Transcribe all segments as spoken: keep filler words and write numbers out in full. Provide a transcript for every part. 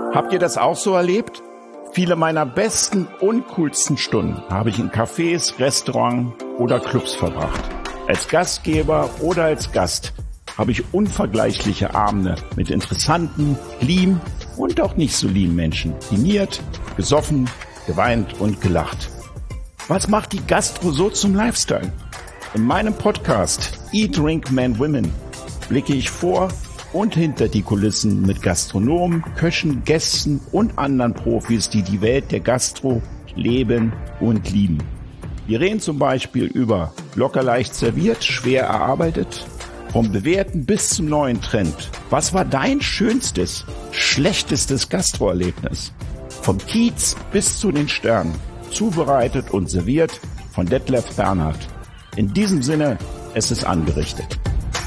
Habt ihr das auch so erlebt? Viele meiner besten und coolsten Stunden habe ich in Cafés, Restaurants oder Clubs verbracht. Als Gastgeber oder als Gast habe ich unvergleichliche Abende mit interessanten, lieben und auch nicht so lieben Menschen diniert, gesoffen, geweint und gelacht. Was macht die Gastro so zum Lifestyle? In meinem Podcast Eat, Drink, Man, Women blicke ich vor und hinter die Kulissen mit Gastronomen, Köchen, Gästen und anderen Profis, die die Welt der Gastro leben und lieben. Wir reden zum Beispiel über locker leicht serviert, schwer erarbeitet, vom Bewährten bis zum neuen Trend. Was war dein schönstes, schlechtestes Gastroerlebnis? Vom Kiez bis zu den Sternen, zubereitet und serviert von Detlef Bernhard. In diesem Sinne, es ist angerichtet.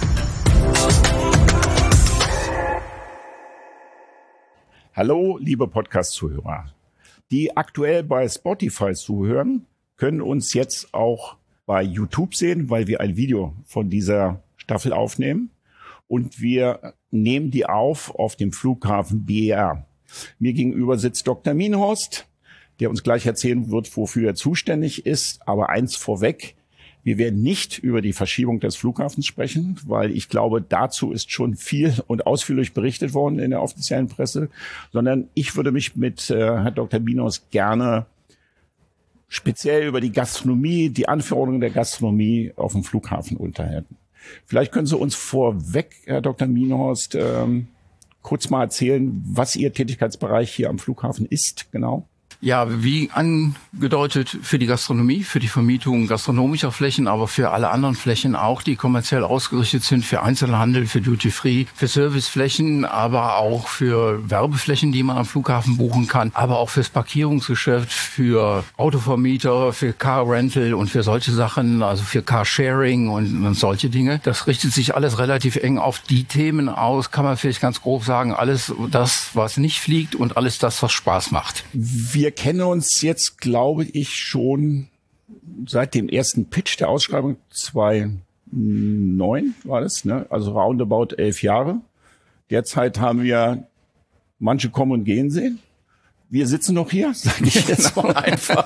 Hallo, liebe Podcast-Zuhörer. Die aktuell bei Spotify zuhören, können uns jetzt auch bei YouTube sehen, weil wir ein Video von dieser Staffel aufnehmen. Und wir nehmen die auf auf dem Flughafen B E R. Mir gegenüber sitzt Doktor Minhorst, der uns gleich erzählen wird, wofür er zuständig ist. Aber eins vorweg: Wir werden nicht über die Verschiebung des Flughafens sprechen, weil ich glaube, dazu ist schon viel und ausführlich berichtet worden in der offiziellen Presse, sondern ich würde mich mit äh, Herrn Doktor Minhorst gerne speziell über die Gastronomie, die Anforderungen der Gastronomie auf dem Flughafen unterhalten. Vielleicht können Sie uns vorweg, Herr Doktor Minhorst, ähm, kurz mal erzählen, was Ihr Tätigkeitsbereich hier am Flughafen ist, genau. Ja, wie angedeutet, für die Gastronomie, für die Vermietung gastronomischer Flächen, aber für alle anderen Flächen auch, die kommerziell ausgerichtet sind, für Einzelhandel, für Duty-Free, für Serviceflächen, aber auch für Werbeflächen, die man am Flughafen buchen kann, aber auch fürs Parkierungsgeschäft, für Autovermieter, für Car-Rental und für solche Sachen, also für Car-Sharing und, und solche Dinge. Das richtet sich alles relativ eng auf die Themen aus, kann man vielleicht ganz grob sagen, alles das, was nicht fliegt und alles das, was Spaß macht. Wir kennen uns jetzt, glaube ich, schon seit dem ersten Pitch der Ausschreibung zweitausendneun war das, ne? Also roundabout elf Jahre. Derzeit haben wir manche kommen und gehen sehen. Wir sitzen noch hier, sage ich jetzt mal einfach.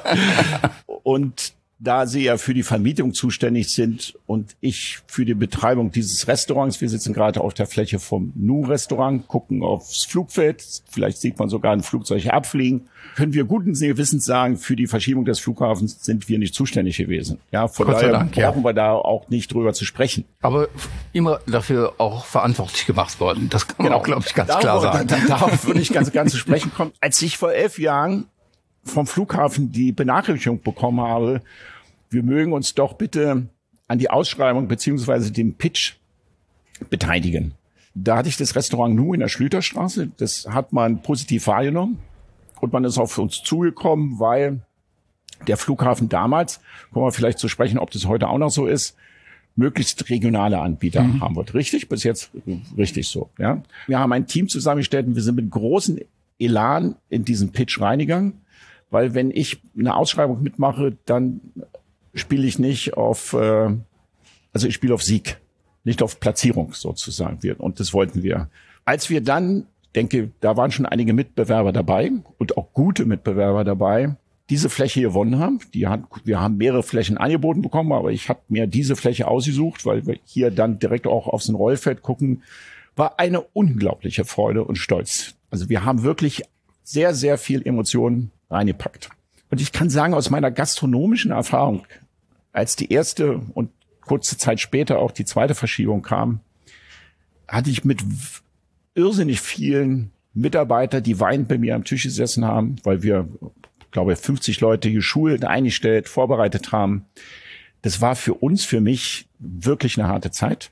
Und da Sie ja für die Vermietung zuständig sind und ich für die Betreibung dieses Restaurants, wir sitzen gerade auf der Fläche vom Nu-Restaurant, gucken aufs Flugfeld, vielleicht sieht man sogar ein Flugzeug abfliegen, können wir guten Gewissens sagen, für die Verschiebung des Flughafens sind wir nicht zuständig gewesen. Ja, von Gott sei daher Dank, brauchen ja. wir da auch nicht drüber zu sprechen. Aber immer dafür auch verantwortlich gemacht worden. Das kann man Genau. auch, glaube ich, ganz Darauf, klar sagen. Da, darauf würde ich ganz, ganz zu sprechen kommen. Als ich vor elf Jahren vom Flughafen die Benachrichtigung bekommen habe, wir mögen uns doch bitte an die Ausschreibung beziehungsweise dem Pitch beteiligen. Da hatte ich das Restaurant Nu in der Schlüterstraße. Das hat man positiv wahrgenommen und man ist auf uns zugekommen, weil der Flughafen damals, kommen wir vielleicht zu sprechen, ob das heute auch noch so ist, möglichst regionale Anbieter mhm. haben wird. Richtig? Bis jetzt richtig so. Ja. Wir haben ein Team zusammengestellt und wir sind mit großem Elan in diesen Pitch reingegangen. Weil wenn ich eine Ausschreibung mitmache, dann spiele ich nicht auf, äh, also ich spiele auf Sieg, nicht auf Platzierung sozusagen. Und das wollten wir. Als wir dann, denke, da waren schon einige Mitbewerber dabei und auch gute Mitbewerber dabei, diese Fläche gewonnen haben. Die hat, wir haben mehrere Flächen angeboten bekommen, aber ich habe mir diese Fläche ausgesucht, weil wir hier dann direkt auch aufs Rollfeld gucken. War eine unglaubliche Freude und Stolz. Also wir haben wirklich sehr, sehr viel Emotionen reingepackt. Und ich kann sagen, aus meiner gastronomischen Erfahrung, als die erste und kurze Zeit später auch die zweite Verschiebung kam, hatte ich mit irrsinnig vielen Mitarbeitern, die weinend bei mir am Tisch gesessen haben, weil wir, glaube ich, fünfzig Leute geschult, eingestellt, vorbereitet haben. Das war für uns, für mich wirklich eine harte Zeit.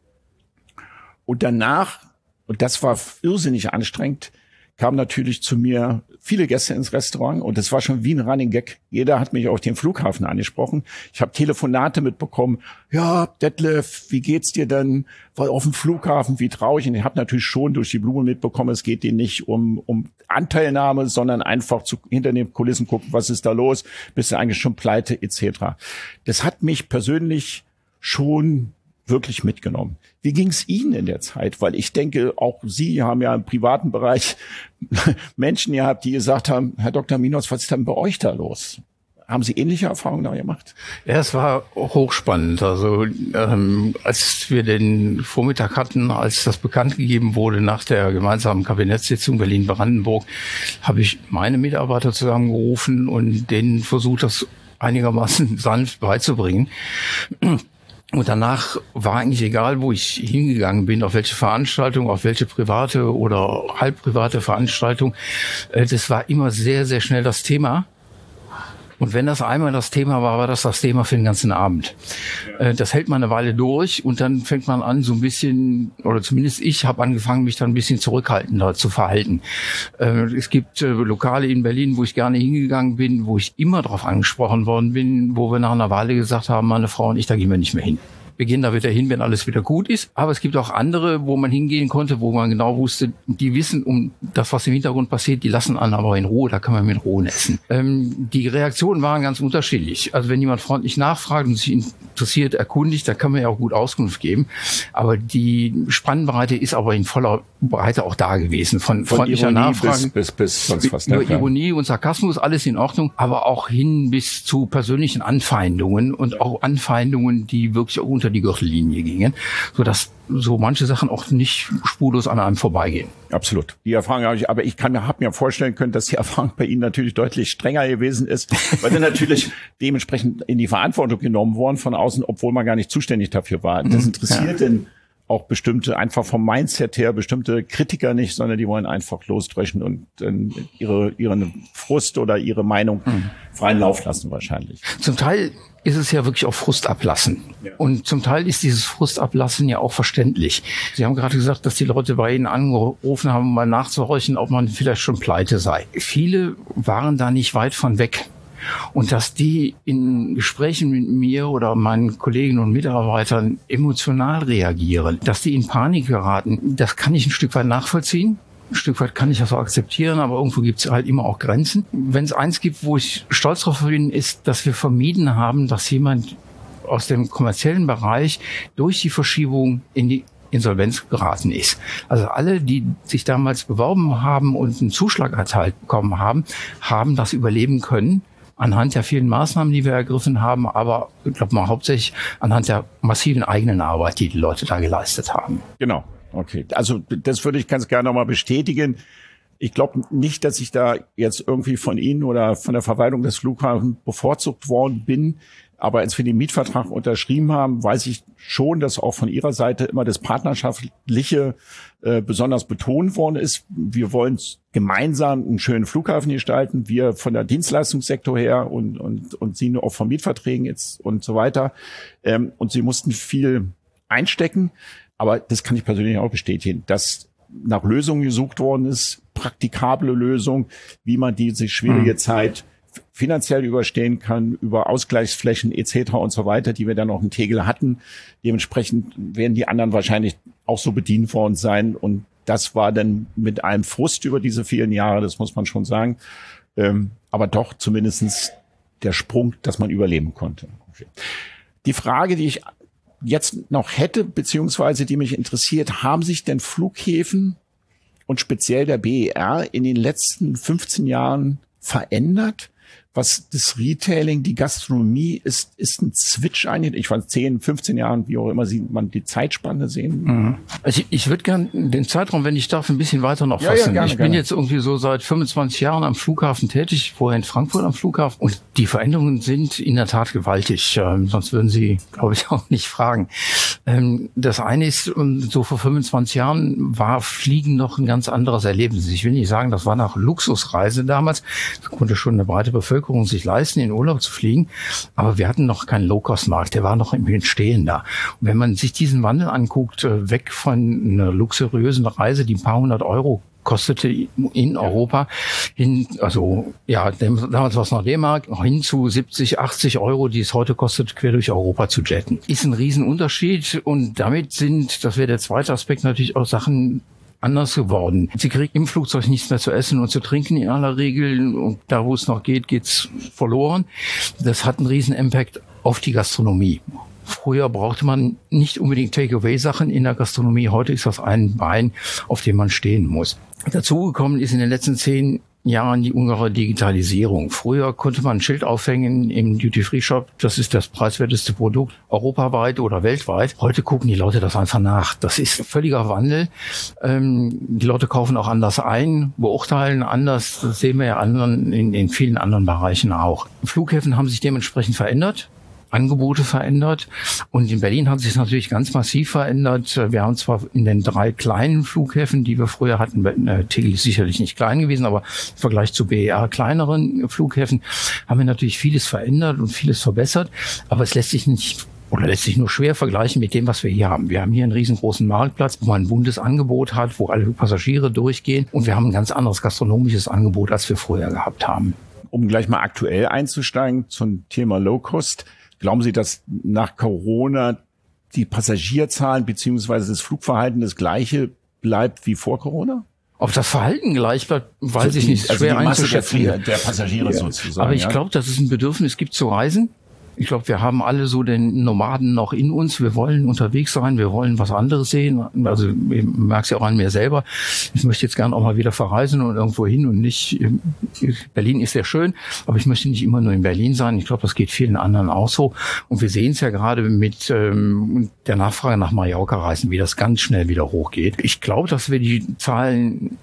Und danach, und das war irrsinnig anstrengend, kamen natürlich zu mir viele Gäste ins Restaurant und das war schon wie ein Running Gag. Jeder hat mich auf dem Flughafen angesprochen. Ich habe Telefonate mitbekommen. Ja, Detlef, wie geht's dir denn? War auf dem Flughafen, wie traurig. Und ich habe natürlich schon durch die Blume mitbekommen, es geht denen nicht um um Anteilnahme, sondern einfach zu, hinter den Kulissen gucken, was ist da los? Bist du eigentlich schon pleite et cetera. Das hat mich persönlich schon wirklich mitgenommen. Wie ging es Ihnen in der Zeit? Weil ich denke, auch Sie haben ja im privaten Bereich Menschen gehabt, die gesagt haben, Herr Doktor Minos, was ist denn bei euch da los? Haben Sie ähnliche Erfahrungen da gemacht? Ja, es war hochspannend. Also ähm, als wir den Vormittag hatten, als das bekannt gegeben wurde nach der gemeinsamen Kabinettssitzung Berlin-Brandenburg, habe ich meine Mitarbeiter zusammengerufen und denen versucht, das einigermaßen sanft beizubringen. Und danach war eigentlich egal, wo ich hingegangen bin, auf welche Veranstaltung, auf welche private oder halbprivate Veranstaltung. Das war immer sehr, sehr schnell das Thema. Und wenn das einmal das Thema war, war das das Thema für den ganzen Abend. Ja. Das hält man eine Weile durch und dann fängt man an, so ein bisschen, oder zumindest ich habe angefangen, mich dann ein bisschen zurückhaltender zu verhalten. Es gibt Lokale in Berlin, wo ich gerne hingegangen bin, wo ich immer darauf angesprochen worden bin, wo wir nach einer Weile gesagt haben, meine Frau und ich, da gehen wir nicht mehr hin. Wir gehen da wieder hin, wenn alles wieder gut ist. Aber es gibt auch andere, wo man hingehen konnte, wo man genau wusste, die wissen um das, was im Hintergrund passiert, die lassen einen aber in Ruhe, da kann man mit Ruhe essen. Ähm, die Reaktionen waren ganz unterschiedlich. Also wenn jemand freundlich nachfragt und sich interessiert, erkundigt, da kann man ja auch gut Auskunft geben. Aber die Spannbreite ist aber in voller Breite auch da gewesen. Von, von freundlicher Nachfrage bis, bis, bis sonst was. Über Ironie und Sarkasmus, alles in Ordnung. Aber auch hin bis zu persönlichen Anfeindungen und auch Anfeindungen, die wirklich auch unter die Gürtellinie gingen, sodass so manche Sachen auch nicht spurlos an einem vorbeigehen. Absolut. Die Erfahrung habe ich, aber ich kann mir, habe mir vorstellen können, dass die Erfahrung bei Ihnen natürlich deutlich strenger gewesen ist, weil Sie natürlich dementsprechend in die Verantwortung genommen worden von außen, obwohl man gar nicht zuständig dafür war. Das interessiert ja. denn auch bestimmte, einfach vom Mindset her, bestimmte Kritiker nicht, sondern die wollen einfach losdreschen und äh, ihre, ihren Frust oder ihre Meinung mhm. freien Lauf lassen wahrscheinlich. Zum Teil ist es ja wirklich auch Frust ablassen. Ja. Und zum Teil ist dieses Frust ablassen ja auch verständlich. Sie haben gerade gesagt, dass die Leute bei Ihnen angerufen haben, um mal nachzuhorchen, ob man vielleicht schon pleite sei. Viele waren da nicht weit von weg. Und dass die in Gesprächen mit mir oder meinen Kollegen und Mitarbeitern emotional reagieren, dass die in Panik geraten, das kann ich ein Stück weit nachvollziehen. Ein Stück weit kann ich das auch akzeptieren, aber irgendwo gibt es halt immer auch Grenzen. Wenn es eins gibt, wo ich stolz drauf bin, ist, dass wir vermieden haben, dass jemand aus dem kommerziellen Bereich durch die Verschiebung in die Insolvenz geraten ist. Also alle, die sich damals beworben haben und einen Zuschlag erteilt bekommen haben, haben das überleben können. Anhand der vielen Maßnahmen, die wir ergriffen haben, aber ich glaube mal hauptsächlich anhand der massiven eigenen Arbeit, die die Leute da geleistet haben. Genau, okay. Also das würde ich ganz gerne nochmal bestätigen. Ich glaube nicht, dass ich da jetzt irgendwie von Ihnen oder von der Verwaltung des Flughafens bevorzugt worden bin. Aber als wir den Mietvertrag unterschrieben haben, weiß ich schon, dass auch von Ihrer Seite immer das Partnerschaftliche äh, besonders betont worden ist. Wir wollen gemeinsam einen schönen Flughafen gestalten. Wir von der Dienstleistungssektor her und und und Sie auch von Mietverträgen jetzt und so weiter. Ähm, und Sie mussten viel einstecken. Aber das kann ich persönlich auch bestätigen, dass nach Lösungen gesucht worden ist, praktikable Lösungen, wie man diese schwierige mhm. Zeit finanziell überstehen kann, über Ausgleichsflächen et cetera und so weiter, die wir dann auch in Tegel hatten. Dementsprechend werden die anderen wahrscheinlich auch so bedient worden sein. Und das war dann mit einem Frust über diese vielen Jahre, das muss man schon sagen. Ähm, aber doch zumindestens der Sprung, dass man überleben konnte. Okay. Die Frage, die ich jetzt noch hätte, beziehungsweise die mich interessiert, haben sich denn Flughäfen und speziell der B E R in den letzten fünfzehn Jahren verändert? Was das Retailing, die Gastronomie ist, ist ein Switch eigentlich. Ich fand zehn, fünfzehn Jahren, wie auch immer sieht man die Zeitspanne sehen. Mhm. Also ich, ich würde gern den Zeitraum, wenn ich darf, ein bisschen weiter noch fassen. Ja, ja, gerne, ich bin gerne. Jetzt irgendwie so seit fünfundzwanzig Jahren am Flughafen tätig, vorher in Frankfurt am Flughafen. Und die Veränderungen sind in der Tat gewaltig. Ähm, sonst würden Sie, glaube ich, auch nicht fragen. Ähm, das eine ist, so vor fünfundzwanzig Jahren war Fliegen noch ein ganz anderes Erlebnis. Ich will nicht sagen, das war nach Luxusreise damals. Da konnte schon eine breite Bevölkerung sich leisten, in Urlaub zu fliegen. Aber wir hatten noch keinen Low-Cost-Markt. Der war noch im Entstehen da. Und wenn man sich diesen Wandel anguckt, weg von einer luxuriösen Reise, die ein paar hundert Euro kostete in Europa, hin, also, ja, damals war es noch D-Mark, hin zu siebzig, achtzig Euro, die es heute kostet, quer durch Europa zu jetten. Ist ein Riesenunterschied und damit sind, das wäre der zweite Aspekt, natürlich auch Sachen anders geworden. Sie kriegen im Flugzeug nichts mehr zu essen und zu trinken in aller Regel und da, wo es noch geht, geht's verloren. Das hat einen riesen Impact auf die Gastronomie. Früher brauchte man nicht unbedingt Takeaway-Sachen in der Gastronomie. Heute ist das ein Bein, auf dem man stehen muss. Dazugekommen ist in den letzten zehn Jahren die ungeheure Digitalisierung. Früher konnte man ein Schild aufhängen im Duty-Free-Shop, das ist das preiswerteste Produkt europaweit oder weltweit. Heute gucken die Leute das einfach nach. Das ist völliger Wandel. Ähm, die Leute kaufen auch anders ein, beurteilen anders. Das sehen wir ja anderen, in, in vielen anderen Bereichen auch. Flughäfen haben sich dementsprechend verändert. Angebote verändert. Und in Berlin hat sich das natürlich ganz massiv verändert. Wir haben zwar in den drei kleinen Flughäfen, die wir früher hatten, Tegel ist sicherlich nicht klein gewesen, aber im Vergleich zu B E R kleineren Flughäfen haben wir natürlich vieles verändert und vieles verbessert. Aber es lässt sich nicht oder lässt sich nur schwer vergleichen mit dem, was wir hier haben. Wir haben hier einen riesengroßen Marktplatz, wo man ein buntes Angebot hat, wo alle Passagiere durchgehen. Und wir haben ein ganz anderes gastronomisches Angebot, als wir früher gehabt haben. Um gleich mal aktuell einzusteigen zum Thema Low Cost. Glauben Sie, dass nach Corona die Passagierzahlen beziehungsweise das Flugverhalten das gleiche bleibt wie vor Corona? Ob das Verhalten gleich bleibt, weiß also ich nicht. Also schwer die Masse einzuschätzen. Der, der Passagiere ja. sozusagen. Aber ich ja? glaube, dass es ein Bedürfnis gibt zu reisen. Ich glaube, wir haben alle so den Nomaden noch in uns. Wir wollen unterwegs sein, wir wollen was anderes sehen. Also ich merke es ja auch an mir selber. Ich möchte jetzt gerne auch mal wieder verreisen und irgendwo hin und nicht, Berlin ist sehr schön, aber ich möchte nicht immer nur in Berlin sein. Ich glaube, das geht vielen anderen auch so. Und wir sehen es ja gerade mit ähm, der Nachfrage nach Mallorca-Reisen, wie das ganz schnell wieder hochgeht. Ich glaube, dass wir die Zahlen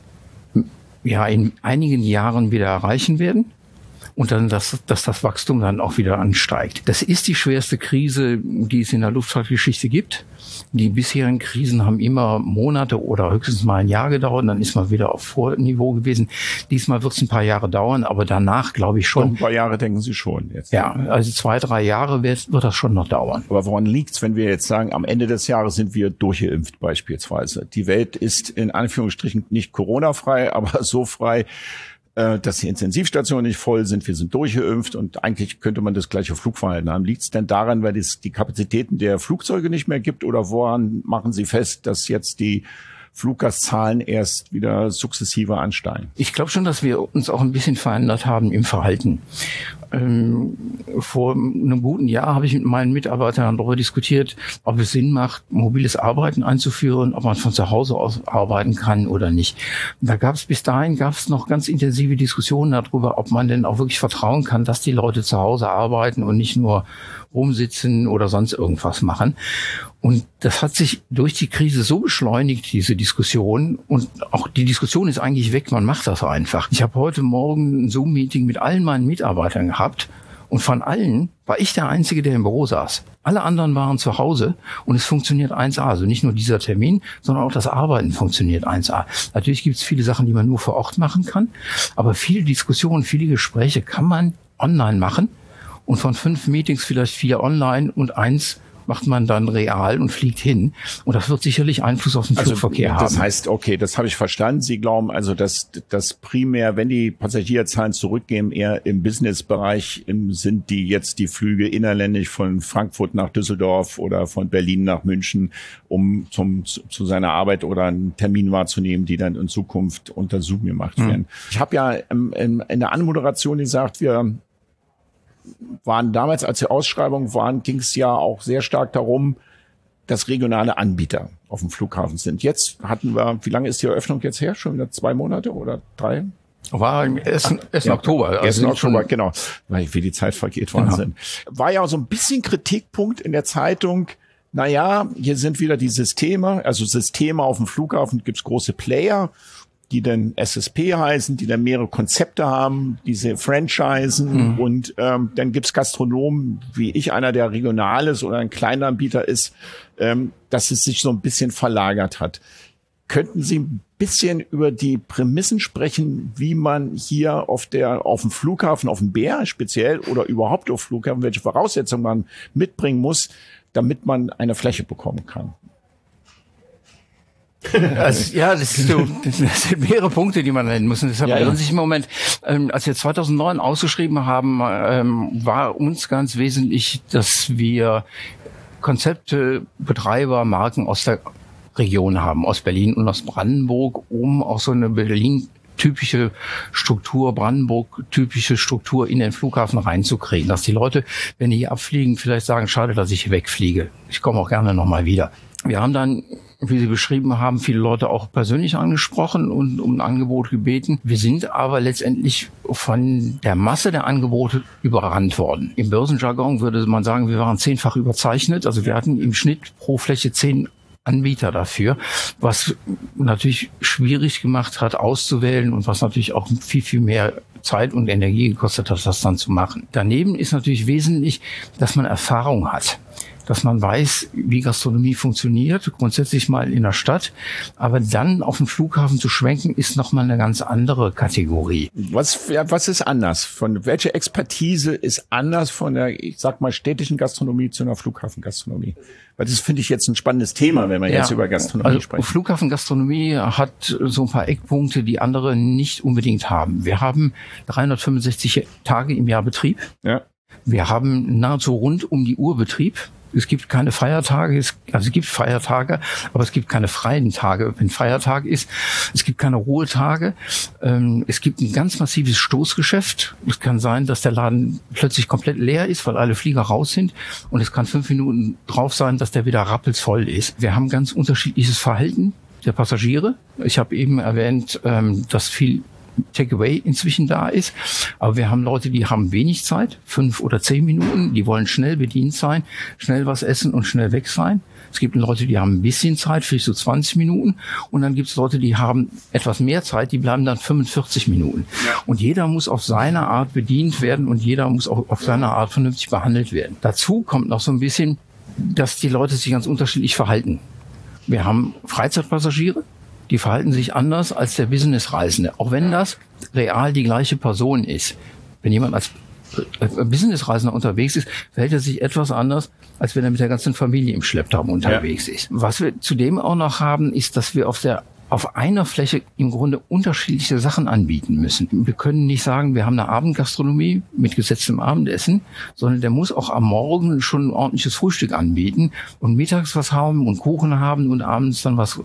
ja in einigen Jahren wieder erreichen werden. Und dann, dass, dass das Wachstum dann auch wieder ansteigt. Das ist die schwerste Krise, die es in der Luftfahrtgeschichte gibt. Die bisherigen Krisen haben immer Monate oder höchstens mal ein Jahr gedauert. Und dann ist man wieder auf Vorniveau gewesen. Diesmal wird es ein paar Jahre dauern, aber danach glaube ich schon. Noch ein paar Jahre denken Sie schon jetzt. Ja, also zwei, drei Jahre wird, wird das schon noch dauern. Aber woran liegt's, wenn wir jetzt sagen, am Ende des Jahres sind wir durchgeimpft beispielsweise? Die Welt ist in Anführungsstrichen nicht Corona-frei, aber so frei, dass die Intensivstationen nicht voll sind, wir sind durchgeimpft und eigentlich könnte man das gleiche Flugverhalten haben. Liegt es denn daran, weil es die Kapazitäten der Flugzeuge nicht mehr gibt oder woran machen Sie fest, dass jetzt die Fluggastzahlen erst wieder sukzessive ansteigen? Ich glaube schon, dass wir uns auch ein bisschen verändert haben im Verhalten. Ähm, vor einem guten Jahr habe ich mit meinen Mitarbeitern darüber diskutiert, ob es Sinn macht, mobiles Arbeiten einzuführen, ob man von zu Hause aus arbeiten kann oder nicht. Und da gab es bis dahin gab es noch ganz intensive Diskussionen darüber, ob man denn auch wirklich vertrauen kann, dass die Leute zu Hause arbeiten und nicht nur rumsitzen oder sonst irgendwas machen. Und das hat sich durch die Krise so beschleunigt, diese Diskussion. Und auch die Diskussion ist eigentlich weg, man macht das einfach. Ich habe heute Morgen ein Zoom-Meeting mit allen meinen Mitarbeitern gehabt. Und von allen war ich der Einzige, der im Büro saß. Alle anderen waren zu Hause und es funktioniert eins a. Also nicht nur dieser Termin, sondern auch das Arbeiten funktioniert eins a. Natürlich gibt es viele Sachen, die man nur vor Ort machen kann. Aber viele Diskussionen, viele Gespräche kann man online machen. Und von fünf Meetings vielleicht vier online und eins macht man dann real und fliegt hin. Und das wird sicherlich Einfluss auf den also, Flugverkehr haben. Das heißt, okay, das habe ich verstanden. Sie glauben also, dass das primär, wenn die Passagierzahlen zurückgehen, eher im Businessbereich sind, die jetzt die Flüge innerländisch von Frankfurt nach Düsseldorf oder von Berlin nach München, um zum zu seiner Arbeit oder einen Termin wahrzunehmen, die dann in Zukunft unter Zoom gemacht werden. Hm. Ich habe ja in, in, in der Anmoderation gesagt, wir waren damals, als die Ausschreibungen waren, ging es ja auch sehr stark darum, dass regionale Anbieter auf dem Flughafen sind. Jetzt hatten wir, wie lange ist die Eröffnung jetzt her? Schon wieder zwei Monate oder drei? War im ersten Ja, Oktober. Also ersten Oktober, genau. Weil wie die Zeit vergeht, Wahnsinn. Genau. War ja so ein bisschen Kritikpunkt in der Zeitung. Naja, hier sind wieder die Systeme, also Systeme auf dem Flughafen, gibt's große Player, die dann S S P heißen, die dann mehrere Konzepte haben, diese Franchisen mhm. und ähm, dann gibt's Gastronomen, wie ich, einer, der regional ist oder ein kleiner Anbieter ist, ähm, dass es sich so ein bisschen verlagert hat. Könnten Sie ein bisschen über die Prämissen sprechen, wie man hier auf der auf dem Flughafen, auf dem Bär speziell oder überhaupt auf Flughafen, welche Voraussetzungen man mitbringen muss, damit man eine Fläche bekommen kann? Also, ja, das, ist so, das sind mehrere Punkte, die man nennen muss. Und deshalb ja, ja. sich im Moment, ähm, als wir zweitausendneun ausgeschrieben haben, ähm, war uns ganz wesentlich, dass wir Konzepte, Betreiber, Marken aus der Region haben, aus Berlin und aus Brandenburg, um auch so eine Berlin typische Struktur, Brandenburg, typische Struktur in den Flughafen reinzukriegen. Dass die Leute, wenn die hier abfliegen, vielleicht sagen, schade, dass ich hier wegfliege. Ich komme auch gerne nochmal wieder. Wir haben dann, wie Sie beschrieben haben, viele Leute auch persönlich angesprochen und um ein Angebot gebeten. Wir sind aber letztendlich von der Masse der Angebote überrannt worden. Im Börsenjargon würde man sagen, wir waren zehnfach überzeichnet. Also wir hatten im Schnitt pro Fläche zehn Anbieter dafür, was natürlich schwierig gemacht hat, auszuwählen und was natürlich auch viel, viel mehr Zeit und Energie gekostet hat, das dann zu machen. Daneben ist natürlich wesentlich, dass man Erfahrung hat, dass man weiß, wie Gastronomie funktioniert, grundsätzlich mal in der Stadt, aber dann auf den Flughafen zu schwenken, ist nochmal eine ganz andere Kategorie. Was, ja, was ist anders? Von welche Expertise ist anders von der, ich sag mal, städtischen Gastronomie zu einer Flughafengastronomie? Weil das finde ich jetzt ein spannendes Thema, wenn wir ja, jetzt über Gastronomie also sprechen. Flughafengastronomie hat so ein paar Eckpunkte, die andere nicht unbedingt haben. Wir haben dreihundertfünfundsechzig Tage im Jahr Betrieb. Ja. Wir haben nahezu rund um die Uhr Betrieb. Es gibt keine Feiertage, es, also es gibt Feiertage, aber es gibt keine freien Tage, wenn Feiertag ist. Es gibt keine Ruhetage. Ähm, es gibt ein ganz massives Stoßgeschäft. Es kann sein, dass der Laden plötzlich komplett leer ist, weil alle Flieger raus sind. Und es kann fünf Minuten drauf sein, dass der wieder rappelsvoll ist. Wir haben ganz unterschiedliches Verhalten der Passagiere. Ich habe eben erwähnt, ähm, dass viel Takeaway inzwischen da ist. Aber wir haben Leute, die haben wenig Zeit, fünf oder zehn Minuten, die wollen schnell bedient sein, schnell was essen und schnell weg sein. Es gibt Leute, die haben ein bisschen Zeit, vielleicht so zwanzig Minuten. Und dann gibt es Leute, die haben etwas mehr Zeit, die bleiben dann fünfundvierzig Minuten. Ja. Und jeder muss auf seine Art bedient werden und jeder muss auch auf seine Art vernünftig behandelt werden. Dazu kommt noch so ein bisschen, dass die Leute sich ganz unterschiedlich verhalten. Wir haben Freizeitpassagiere, die verhalten sich anders als der Businessreisende, auch wenn das real die gleiche Person ist. Wenn jemand als Businessreisender unterwegs ist, verhält er sich etwas anders, als wenn er mit der ganzen Familie im Schlepptau unterwegs ja. ist. Was wir zudem auch noch haben, ist, dass wir auf der auf einer Fläche im Grunde unterschiedliche Sachen anbieten müssen. Wir können nicht sagen, wir haben eine Abendgastronomie mit gesetztem Abendessen, sondern der muss auch am Morgen schon ein ordentliches Frühstück anbieten und mittags was haben und Kuchen haben und abends dann was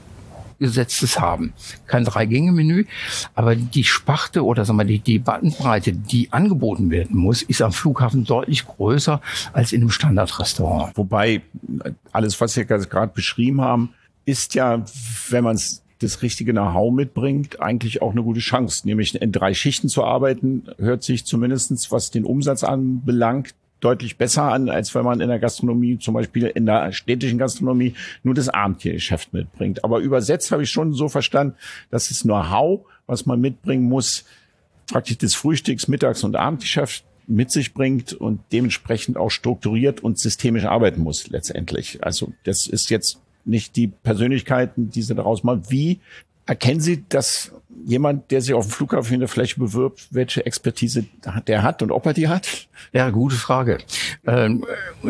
Gesetztes haben. Kein Drei-Gänge-Menü, aber die Sparte oder sagen wir die, die Bandbreite, die angeboten werden muss, ist am Flughafen deutlich größer als in einem Standardrestaurant. Wobei alles, was wir gerade beschrieben haben, ist ja, wenn man das richtige Know-how mitbringt, eigentlich auch eine gute Chance. Nämlich in drei Schichten zu arbeiten, hört sich zumindestens, was den Umsatz anbelangt, deutlich besser an, als wenn man in der Gastronomie, zum Beispiel in der städtischen Gastronomie, nur das Abendgeschäft mitbringt. Aber übersetzt habe ich schon so verstanden, dass das Know-how, was man mitbringen muss, praktisch das Frühstücks-, Mittags- und Abendgeschäft mit sich bringt und dementsprechend auch strukturiert und systemisch arbeiten muss letztendlich. Also das ist jetzt nicht die Persönlichkeiten, die sie daraus machen. Wie erkennen Sie, dass jemand, der sich auf dem Flughafen in der Fläche bewirbt, welche Expertise der hat und ob er die hat? Ja, gute Frage. Ähm,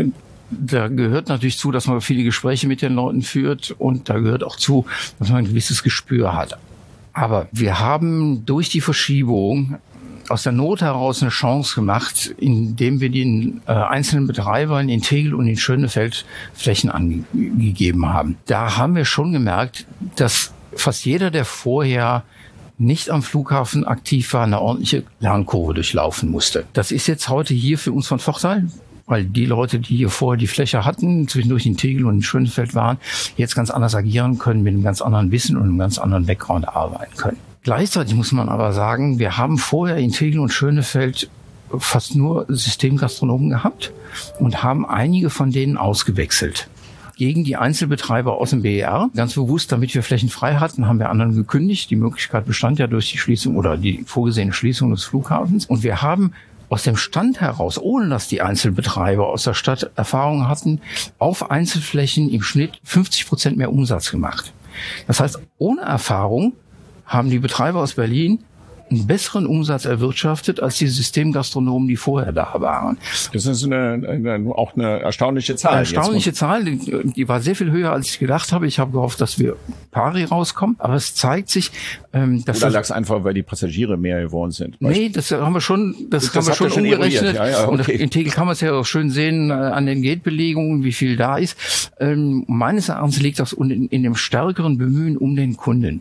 da gehört natürlich zu, dass man viele Gespräche mit den Leuten führt und da gehört auch zu, dass man ein gewisses Gespür hat. Aber wir haben durch die Verschiebung aus der Not heraus eine Chance gemacht, indem wir den äh, einzelnen Betreibern in Tegel und in Schönefeld Flächen angegeben haben. Da haben wir schon gemerkt, dass fast jeder, der vorher nicht am Flughafen aktiv war, eine ordentliche Lernkurve durchlaufen musste. Das ist jetzt heute hier für uns von Vorteil, weil die Leute, die hier vorher die Fläche hatten, zwischendurch in Tegel und in Schönefeld waren, jetzt ganz anders agieren können, mit einem ganz anderen Wissen und einem ganz anderen Background arbeiten können. Gleichzeitig muss man aber sagen, wir haben vorher in Tegel und Schönefeld fast nur Systemgastronomen gehabt und haben einige von denen ausgewechselt gegen die Einzelbetreiber aus dem B E R. Ganz bewusst, damit wir Flächen frei hatten, haben wir anderen gekündigt. Die Möglichkeit bestand ja durch die Schließung oder die vorgesehene Schließung des Flughafens. Und wir haben aus dem Stand heraus, ohne dass die Einzelbetreiber aus der Stadt Erfahrung hatten, auf Einzelflächen im Schnitt fünfzig Prozent mehr Umsatz gemacht. Das heißt, ohne Erfahrung haben die Betreiber aus Berlin einen besseren Umsatz erwirtschaftet als die Systemgastronomen, die vorher da waren. Das ist eine, eine, auch eine erstaunliche Zahl. Eine erstaunliche Zahl, die, die war sehr viel höher, als ich gedacht habe. Ich habe gehofft, dass wir pari rauskommen, aber es zeigt sich, ähm, dass... Oder lag es einfach, weil die Passagiere mehr geworden sind? Nee, das haben wir schon, das, das haben wir schon umgerechnet. Ja, ja, okay. Und in Tegel kann man es ja auch schön sehen äh, an den Gate-Belegungen, wie viel da ist. Ähm, meines Erachtens liegt das in, in dem stärkeren Bemühen um den Kunden.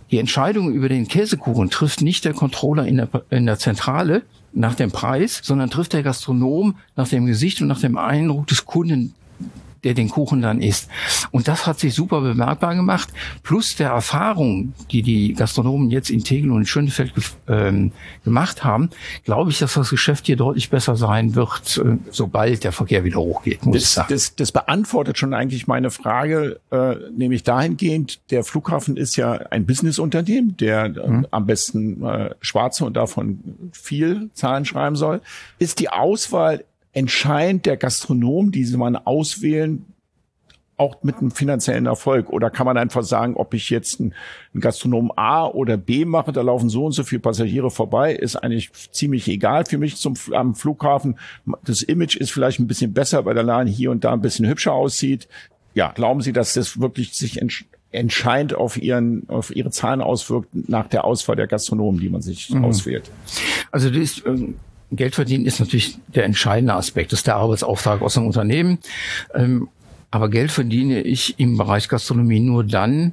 Die Entscheidung über den Käsekuchen trifft nicht der Controller in der, in der Zentrale nach dem Preis, sondern trifft der Gastronom nach dem Gesicht und nach dem Eindruck des Kunden, der den Kuchen dann isst. Und das hat sich super bemerkbar gemacht. Plus der Erfahrung, die die Gastronomen jetzt in Tegel und in Schönefeld ähm, gemacht haben, glaube ich, dass das Geschäft hier deutlich besser sein wird, äh, sobald der Verkehr wieder hochgeht. Muss das, ich sagen. Das, das beantwortet schon eigentlich meine Frage, äh, nämlich dahingehend, der Flughafen ist ja ein Businessunternehmen, der äh, mhm. am besten äh, schwarze und davon viel Zahlen schreiben soll. Ist die Auswahl entscheidend der Gastronom, die sie man auswählen, auch mit einem finanziellen Erfolg? Oder kann man einfach sagen, ob ich jetzt einen, einen Gastronom A oder B mache, da laufen so und so viele Passagiere vorbei, ist eigentlich ziemlich egal für mich zum, am Flughafen. Das Image ist vielleicht ein bisschen besser, weil der Laden hier und da ein bisschen hübscher aussieht. Ja, glauben Sie, dass das wirklich sich entsch- entscheidend auf ihren, auf ihre Zahlen auswirkt nach der Auswahl der Gastronomen, die man sich mhm. auswählt? Also das ist, ähm Geld verdienen ist natürlich der entscheidende Aspekt. Das ist der Arbeitsauftrag aus dem Unternehmen. Ähm, aber Geld verdiene ich im Bereich Gastronomie nur dann,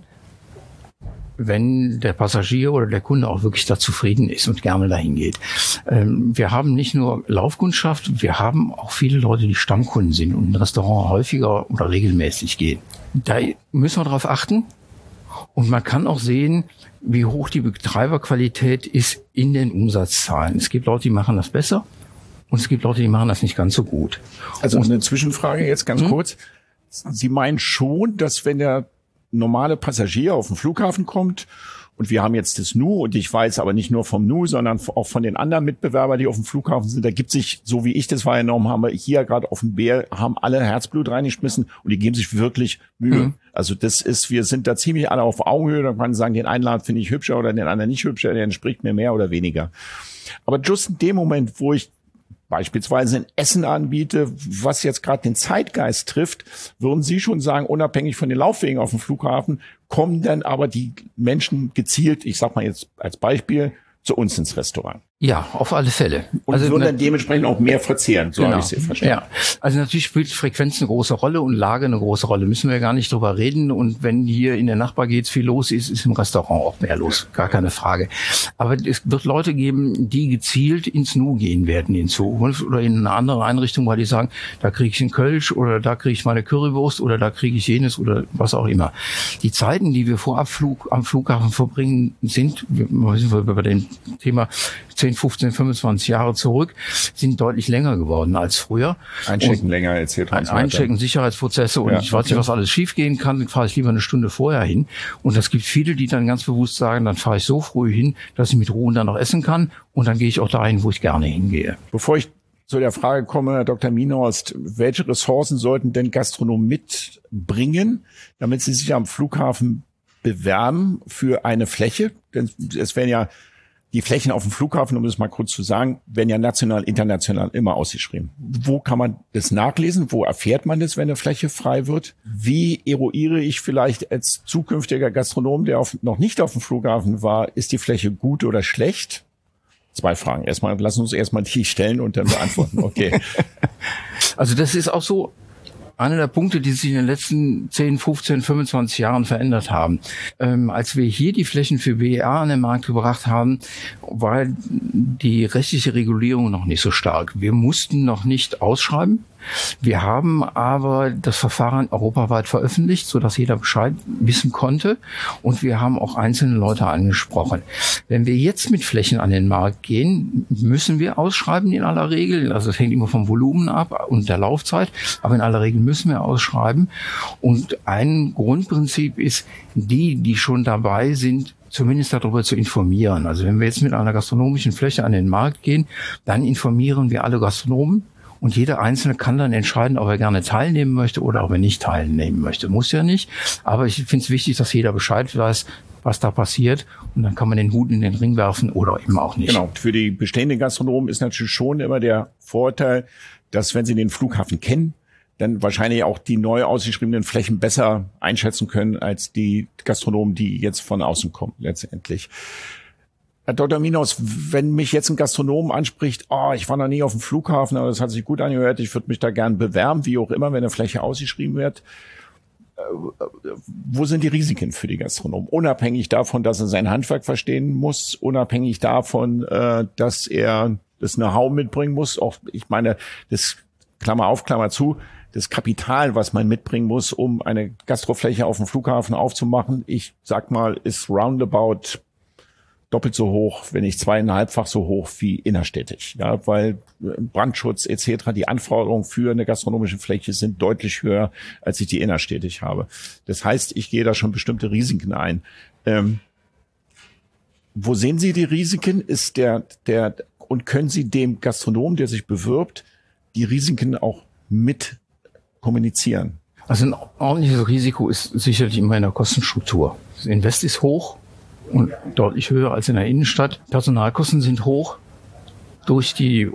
wenn der Passagier oder der Kunde auch wirklich da zufrieden ist und gerne dahin geht. Ähm, wir haben nicht nur Laufkundschaft, wir haben auch viele Leute, die Stammkunden sind und in ein Restaurant häufiger oder regelmäßig gehen. Da müssen wir darauf achten. Und man kann auch sehen, wie hoch die Betreiberqualität ist in den Umsatzzahlen. Es gibt Leute, die machen das besser und es gibt Leute, die machen das nicht ganz so gut. Also und eine Zwischenfrage jetzt ganz hm? kurz. Sie meinen schon, dass wenn der normale Passagier auf den Flughafen kommt und wir haben jetzt das N U und ich weiß aber nicht nur vom N U, sondern auch von den anderen Mitbewerbern, die auf dem Flughafen sind, da gibt sich, so wie ich das wahrgenommen habe, hier gerade auf dem Bär, haben alle Herzblut reingeschmissen und die geben sich wirklich Mühe. Mhm. Also das ist, wir sind da ziemlich alle auf Augenhöhe, da kann man sagen, den einen Laden finde ich hübscher oder den anderen nicht hübscher, der entspricht mir mehr oder weniger. Aber just in dem Moment, wo ich beispielsweise ein Essen anbiete, was jetzt gerade den Zeitgeist trifft, würden Sie schon sagen, unabhängig von den Laufwegen auf dem Flughafen, kommen dann aber die Menschen gezielt, ich sag mal jetzt als Beispiel, zu uns ins Restaurant? Ja, auf alle Fälle. Und also, würden dann dementsprechend auch mehr verzehren, so genau, habe ich es verstanden. Ja, also natürlich spielt Frequenz eine große Rolle und Lage eine große Rolle. Müssen wir gar nicht drüber reden. Und wenn hier in der Nachbargates viel los ist, ist im Restaurant auch mehr los. Gar keine Frage. Aber es wird Leute geben, die gezielt ins N U gehen werden in Zukunft oder in eine andere Einrichtung, weil die sagen, da kriege ich einen Kölsch oder da kriege ich meine Currywurst oder da kriege ich jenes oder was auch immer. Die Zeiten, die wir vor Abflug am Flughafen verbringen, sind, wir sind bei dem Thema zehn, fünfzehn, fünfundzwanzig Jahre zurück, sind deutlich länger geworden als früher. Einchecken und länger erzählt uns. Einchecken, Sicherheitsprozesse und ja, ich weiß okay. nicht, was alles schiefgehen kann, dann fahre ich lieber eine Stunde vorher hin. Und es gibt viele, die dann ganz bewusst sagen, dann fahre ich so früh hin, dass ich mit Ruhe dann noch essen kann und dann gehe ich auch dahin, wo ich gerne hingehe. Bevor ich zu der Frage komme, Herr Doktor Minhorst, welche Ressourcen sollten denn Gastronomen mitbringen, damit sie sich am Flughafen bewerben für eine Fläche? Denn es werden ja die Flächen auf dem Flughafen, um das mal kurz zu sagen, werden ja national, international immer ausgeschrieben. Wo kann man das nachlesen? Wo erfährt man das, wenn eine Fläche frei wird? Wie eruiere ich vielleicht als zukünftiger Gastronom, der auf, noch nicht auf dem Flughafen war, ist die Fläche gut oder schlecht? Zwei Fragen. Erstmal, lassen uns erstmal die stellen und dann beantworten. Okay. Also das ist auch so einer der Punkte, die sich in den letzten zehn, fünfzehn, fünfundzwanzig Jahren verändert haben. Ähm, als wir hier die Flächen für B E R an den Markt gebracht haben, war die rechtliche Regulierung noch nicht so stark. Wir mussten noch nicht ausschreiben. Wir haben aber das Verfahren europaweit veröffentlicht, sodass jeder Bescheid wissen konnte. Und wir haben auch einzelne Leute angesprochen. Wenn wir jetzt mit Flächen an den Markt gehen, müssen wir ausschreiben in aller Regel. Also es hängt immer vom Volumen ab und der Laufzeit. Aber in aller Regel müssen wir ausschreiben. Und ein Grundprinzip ist, die, die schon dabei sind, zumindest darüber zu informieren. Also wenn wir jetzt mit einer gastronomischen Fläche an den Markt gehen, dann informieren wir alle Gastronomen. Und jeder Einzelne kann dann entscheiden, ob er gerne teilnehmen möchte oder ob er nicht teilnehmen möchte. Muss ja nicht. Aber ich finde es wichtig, dass jeder Bescheid weiß, was da passiert. Und dann kann man den Hut in den Ring werfen oder eben auch nicht. Genau. Für die bestehenden Gastronomen ist natürlich schon immer der Vorteil, dass wenn sie den Flughafen kennen, dann wahrscheinlich auch die neu ausgeschriebenen Flächen besser einschätzen können als die Gastronomen, die jetzt von außen kommen letztendlich. Herr Doktor Minhorst, wenn mich jetzt ein Gastronom anspricht, oh, ich war noch nie auf dem Flughafen, aber das hat sich gut angehört, ich würde mich da gern bewerben, wie auch immer, wenn eine Fläche ausgeschrieben wird. wo sind die Risiken für die Gastronomen? Unabhängig davon, dass er sein Handwerk verstehen muss, unabhängig davon, dass er das Know-how mitbringen muss. Auch, ich meine, das Klammer auf, Klammer zu, das Kapital, was man mitbringen muss, um eine Gastrofläche auf dem Flughafen aufzumachen, ich sag mal, ist roundabout doppelt so hoch, wenn nicht zweieinhalbfach so hoch wie innerstädtisch. Ja, weil Brandschutz et cetera, die Anforderungen für eine gastronomische Fläche sind deutlich höher, als ich die innerstädtisch habe. Das heißt, ich gehe da schon bestimmte Risiken ein. Ähm, wo sehen Sie die Risiken? Ist der, der, und können Sie dem Gastronomen, der sich bewirbt, die Risiken auch mit kommunizieren? Also ein ordentliches Risiko ist sicherlich immer in der Kostenstruktur. Das Invest ist hoch und deutlich höher als in der Innenstadt. Personalkosten sind hoch durch die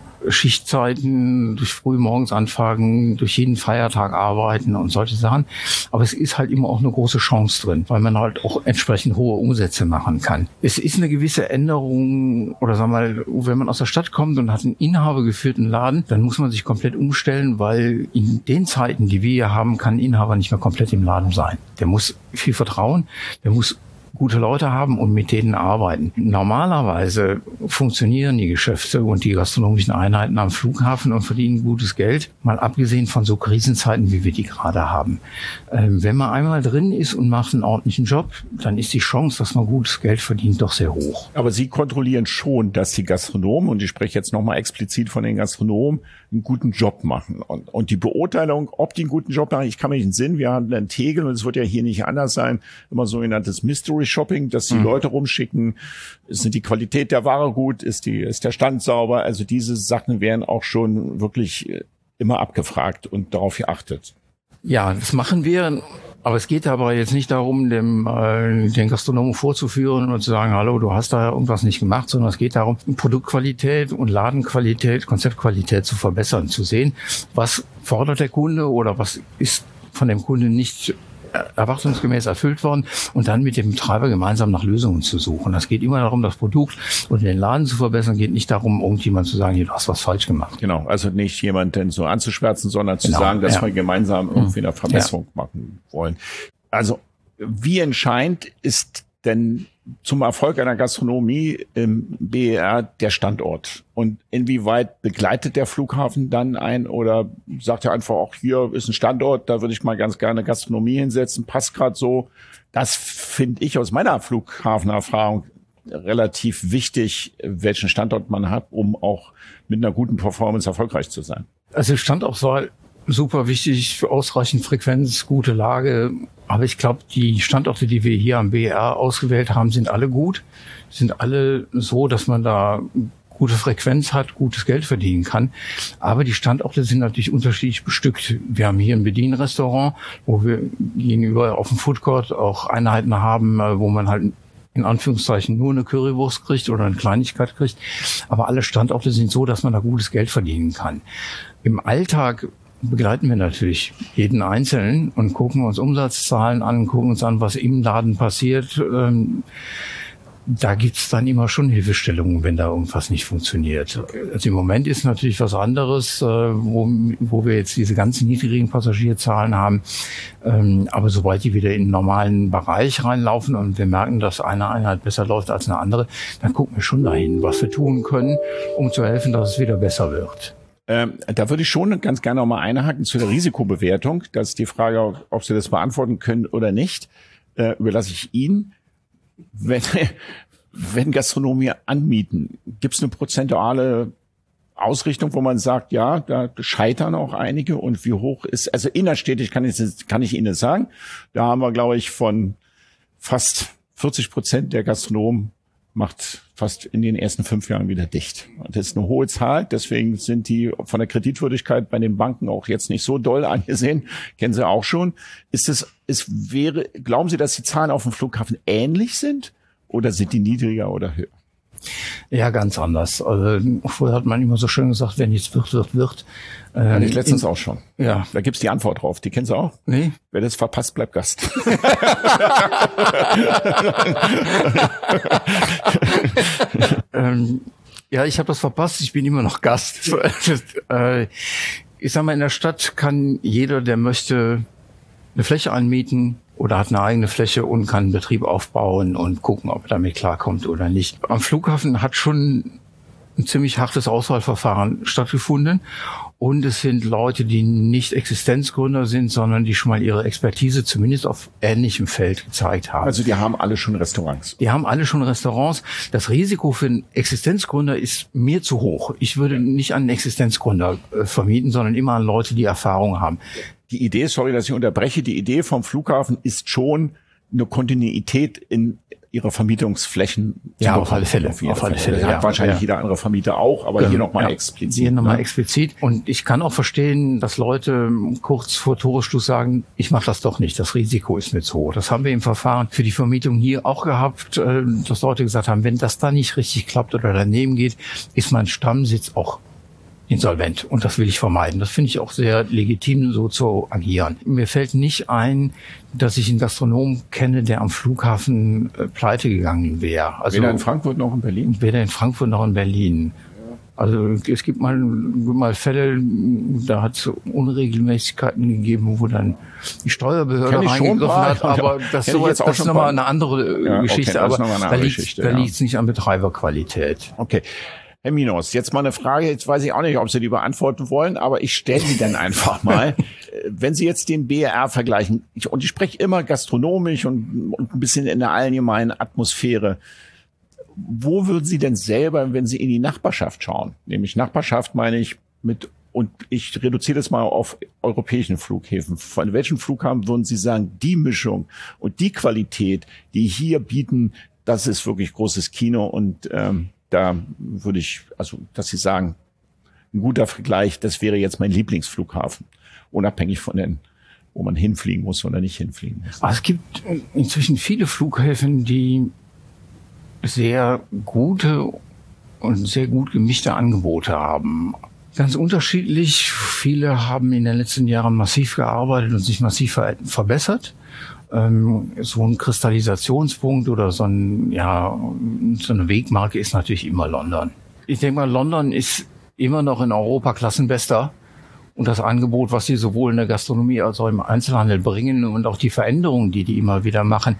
Schichtzeiten, durch frühmorgens anfangen, durch jeden Feiertag arbeiten und solche Sachen. Aber es ist halt immer auch eine große Chance drin, weil man halt auch entsprechend hohe Umsätze machen kann. Es ist eine gewisse Änderung, oder sagen wir mal, wenn man aus der Stadt kommt und hat einen inhabergeführten Laden, dann muss man sich komplett umstellen, weil in den Zeiten, die wir hier haben, kann ein Inhaber nicht mehr komplett im Laden sein. Der muss viel vertrauen, der muss gute Leute haben und mit denen arbeiten. Normalerweise funktionieren die Geschäfte und die gastronomischen Einheiten am Flughafen und verdienen gutes Geld, mal abgesehen von so Krisenzeiten, wie wir die gerade haben. Ähm, wenn man einmal drin ist und macht einen ordentlichen Job, dann ist die Chance, dass man gutes Geld verdient, doch sehr hoch. Aber Sie kontrollieren schon, dass die Gastronomen, und ich spreche jetzt nochmal explizit von den Gastronomen, einen guten Job machen. Und, und die Beurteilung, ob die einen guten Job machen, ich kann mich nicht Sinn, wir haben einen Tegel und es wird ja hier nicht anders sein, immer sogenanntes Mystery Shopping, dass die mhm. Leute rumschicken, ist die Qualität der Ware gut, ist die, ist der Stand sauber, also diese Sachen werden auch schon wirklich immer abgefragt und darauf geachtet. Ja, das machen wir. Aber es geht aber jetzt nicht darum, dem äh, den Gastronomen vorzuführen und zu sagen, hallo, du hast da irgendwas nicht gemacht, sondern es geht darum, Produktqualität und Ladenqualität, Konzeptqualität zu verbessern, zu sehen, was fordert der Kunde oder was ist von dem Kunden nicht erwartungsgemäß erfüllt worden und dann mit dem Betreiber gemeinsam nach Lösungen zu suchen. Das geht immer darum, das Produkt und den Laden zu verbessern, geht nicht darum, irgendjemand zu sagen, hier, du hast was falsch gemacht. Genau, also nicht jemanden so anzuschwärzen, sondern zu genau, sagen, dass ja. wir gemeinsam irgendwie eine Verbesserung ja. machen wollen. Also wie entscheidend ist denn zum Erfolg einer Gastronomie im B E R der Standort? Und inwieweit begleitet der Flughafen dann ein oder sagt er einfach auch, hier ist ein Standort, da würde ich mal ganz gerne Gastronomie hinsetzen, passt gerade so. Das finde ich aus meiner Flughafenerfahrung relativ wichtig, welchen Standort man hat, um auch mit einer guten Performance erfolgreich zu sein. Also Standortwahl super wichtig, für ausreichend Frequenz, gute Lage. Aber ich glaube, die Standorte, die wir hier am B E R ausgewählt haben, sind alle gut. Sind alle so, dass man da gute Frequenz hat, gutes Geld verdienen kann. Aber die Standorte sind natürlich unterschiedlich bestückt. Wir haben hier ein Bedienrestaurant, wo wir gegenüber auf dem Foodcourt auch Einheiten haben, wo man halt in Anführungszeichen nur eine Currywurst kriegt oder eine Kleinigkeit kriegt. Aber alle Standorte sind so, dass man da gutes Geld verdienen kann. Im Alltag begleiten wir natürlich jeden Einzelnen und gucken uns Umsatzzahlen an, gucken uns an, was im Laden passiert. Ähm, da gibt's dann immer schon Hilfestellungen, wenn da irgendwas nicht funktioniert. Also im Moment ist natürlich was anderes, äh, wo, wo wir jetzt diese ganzen niedrigen Passagierzahlen haben. Ähm, aber sobald die wieder in den normalen Bereich reinlaufen und wir merken, dass eine Einheit besser läuft als eine andere, dann gucken wir schon dahin, was wir tun können, um zu helfen, dass es wieder besser wird. Ähm, da würde ich schon ganz gerne noch mal einhaken zu der Risikobewertung. Das ist die Frage, ob Sie das beantworten können oder nicht. Äh, überlasse ich Ihnen. Wenn, wenn Gastronomie anmieten, gibt es eine prozentuale Ausrichtung, wo man sagt, ja, da scheitern auch einige und wie hoch ist, also innerstädtisch kann ich, kann ich Ihnen sagen, da haben wir, glaube ich, von fast vierzig Prozent der Gastronomen macht fast in den ersten fünf Jahren wieder dicht. Und das ist eine hohe Zahl, deswegen sind die von der Kreditwürdigkeit bei den Banken auch jetzt nicht so doll angesehen. Kennen Sie auch schon. Ist es, es wäre, glauben Sie, dass die Zahlen auf dem Flughafen ähnlich sind oder sind die niedriger oder höher? Ja, ganz anders. Also, vorher hat man immer so schön gesagt, wenn nichts wird, wird, wird. Ähm, Hatte ich letztens in, auch schon. Ja. Da gibt's die Antwort drauf. Die kennst du auch? Nee. Wer das verpasst, bleibt Gast. ähm, ja, ich habe das verpasst. Ich bin immer noch Gast. äh, ich sag mal, in der Stadt kann jeder, der möchte, eine Fläche anmieten oder hat eine eigene Fläche und kann einen Betrieb aufbauen und gucken, ob er damit klarkommt oder nicht. Am Flughafen hat schon ein ziemlich hartes Auswahlverfahren stattgefunden. Und es sind Leute, die nicht Existenzgründer sind, sondern die schon mal ihre Expertise zumindest auf ähnlichem Feld gezeigt haben. Also die haben alle schon Restaurants. Die haben alle schon Restaurants. Das Risiko für einen Existenzgründer ist mir zu hoch. Ich würde nicht an einen Existenzgründer äh, vermieten, sondern immer an Leute, die Erfahrung haben. Die Idee, sorry, dass ich unterbreche, die Idee vom Flughafen ist schon eine Kontinuität in ihre Vermietungsflächen. Ja, auf alle Fälle. Auf, auf alle Fälle. Fälle. Hat ja, wahrscheinlich ja. jeder andere Vermieter auch, aber genau, hier nochmal ja, explizit. Hier nochmal ne? explizit. Und ich kann auch verstehen, dass Leute kurz vor Toresschluss sagen, ich mache das doch nicht, das Risiko ist mir zu hoch. Das haben wir im Verfahren für die Vermietung hier auch gehabt, dass Leute gesagt haben, wenn das da nicht richtig klappt oder daneben geht, ist mein Stammsitz auch insolvent. Und das will ich vermeiden. Das finde ich auch sehr legitim, so zu agieren. Mir fällt nicht ein, dass ich einen Gastronomen kenne, der am Flughafen äh, pleite gegangen wäre. Also, weder in Frankfurt noch in Berlin? Weder in Frankfurt noch in Berlin. Also es gibt mal, mal Fälle, da hat es Unregelmäßigkeiten gegeben, wo dann die Steuerbehörde reingegriffen hat. Aber das, so, das ist nochmal eine andere ja, Geschichte. Okay, aber da liegt da liegt es nicht an Betreiberqualität. Okay. Herr Minos, jetzt mal eine Frage, jetzt weiß ich auch nicht, ob Sie die beantworten wollen, aber ich stelle sie dann einfach mal. Wenn Sie jetzt den B E R vergleichen, ich, und ich spreche immer gastronomisch und, und ein bisschen in der allgemeinen Atmosphäre, wo würden Sie denn selber, wenn Sie in die Nachbarschaft schauen, nämlich Nachbarschaft meine ich mit, und ich reduziere das mal auf europäischen Flughäfen, von welchen Flughafen würden Sie sagen, die Mischung und die Qualität, die hier bieten, das ist wirklich großes Kino und ähm, da würde ich, also, dass Sie sagen, ein guter Vergleich, das wäre jetzt mein Lieblingsflughafen, unabhängig von den, wo man hinfliegen muss oder nicht hinfliegen muss. Es gibt inzwischen viele Flughäfen, die sehr gute und sehr gut gemischte Angebote haben. Ganz unterschiedlich. Viele haben in den letzten Jahren massiv gearbeitet und sich massiv ver- verbessert. So ein Kristallisationspunkt oder so, ein, ja, so eine Wegmarke ist natürlich immer London. Ich denke mal, London ist immer noch in Europa Klassenbester. Und das Angebot, was sie sowohl in der Gastronomie als auch im Einzelhandel bringen und auch die Veränderungen, die die immer wieder machen,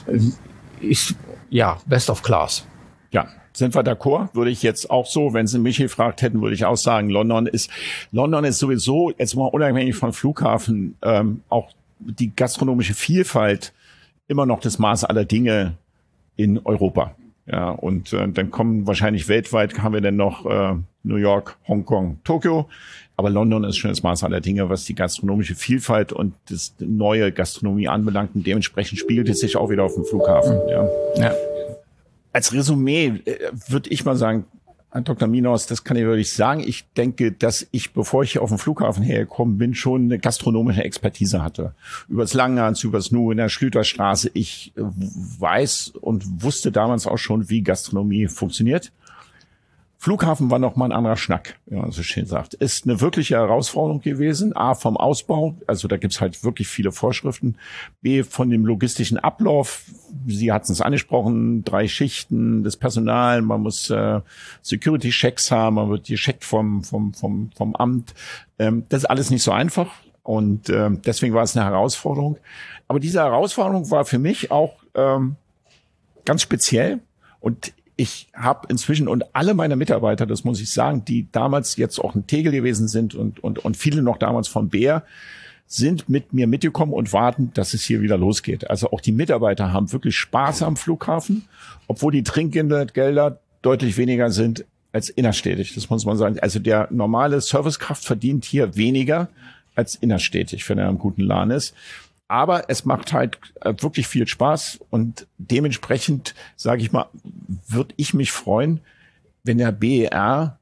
ist ja best of class. Ja. Sind wir d'accord? Würde ich jetzt auch so, wenn Sie mich gefragt hätten, würde ich auch sagen, London ist, London ist sowieso, jetzt mal unabhängig vom Flughafen, ähm, auch die gastronomische Vielfalt immer noch das Maß aller Dinge in Europa. Ja, und äh, dann kommen wahrscheinlich weltweit, haben wir dann noch äh, New York, Hongkong, Tokio. Aber London ist schon das Maß aller Dinge, was die gastronomische Vielfalt und das neue Gastronomie anbelangt. Und dementsprechend spiegelt es sich auch wieder auf dem Flughafen. Ja. Ja. Als Resümee äh, würde ich mal sagen, Herr Doktor Minos, das kann ich wirklich sagen. Ich denke, dass ich, bevor ich hier auf den Flughafen hergekommen bin, schon eine gastronomische Expertise hatte. Übers Langhans, übers Nu in der Schlüterstraße. Ich weiß und wusste damals auch schon, wie Gastronomie funktioniert. Flughafen war noch mal ein anderer Schnack, wie man so schön sagt. Ist eine wirkliche Herausforderung gewesen. A, vom Ausbau, also da gibt's halt wirklich viele Vorschriften. B, von dem logistischen Ablauf. Sie hatten es angesprochen, drei Schichten, das Personal, man muss äh, Security-Checks haben, man wird gecheckt vom vom vom vom Amt. Ähm, das ist alles nicht so einfach und ähm, deswegen war es eine Herausforderung. Aber diese Herausforderung war für mich auch ähm, ganz speziell und ich habe inzwischen und alle meine Mitarbeiter, das muss ich sagen, die damals jetzt auch in Tegel gewesen sind und und und viele noch damals vom Bär, sind mit mir mitgekommen und warten, dass es hier wieder losgeht. Also auch die Mitarbeiter haben wirklich Spaß am Flughafen, obwohl die Trinkgelder deutlich weniger sind als innerstädtisch. Das muss man sagen. Also der normale Servicekraft verdient hier weniger als innerstädtisch, wenn er im guten Laden ist. Aber es macht halt wirklich viel Spaß und dementsprechend, sage ich mal, würde ich mich freuen, wenn der B E R